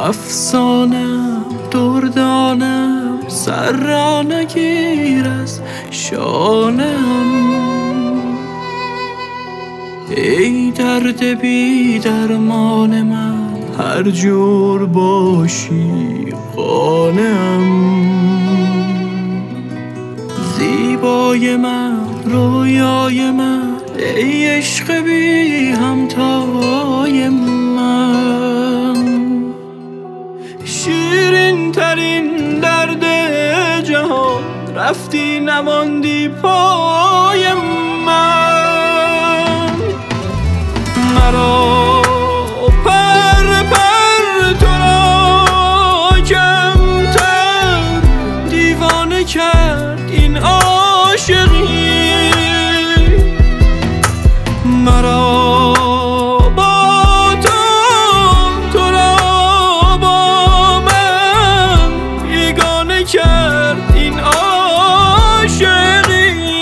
افسانم دردانم سر را نگیر از شانم. ای درد بی درمان من هر جور باشی قانم. زیبای من رویای من ای عشق بی همتای من. شیرین ترین درد جهان رفتی نماندی پای من. مرا پر پر تو را کمتر دیوانه کرد این عاشقی. مرا با تو را با من بیگانه کرد این عاشقی.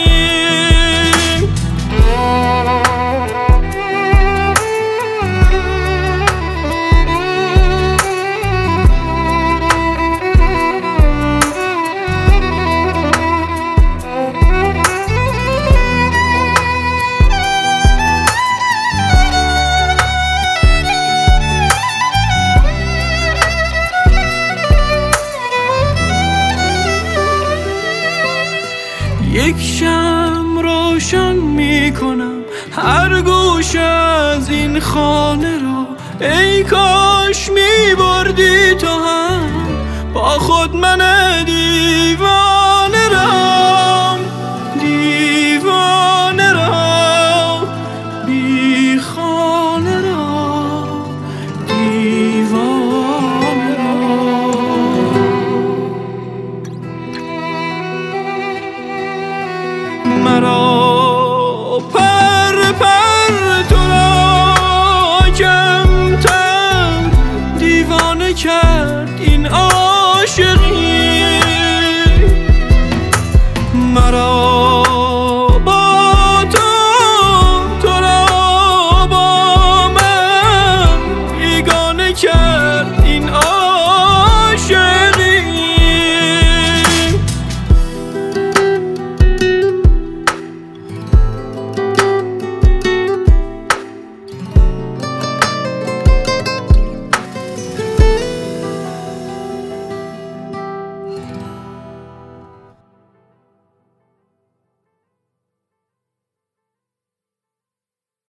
یک شمع روشن می کنم هر گوشه از این خانه را. ای کاش می بردی تو هم با خود من دیوانه را. دیوانه را بی خانه را دیوانه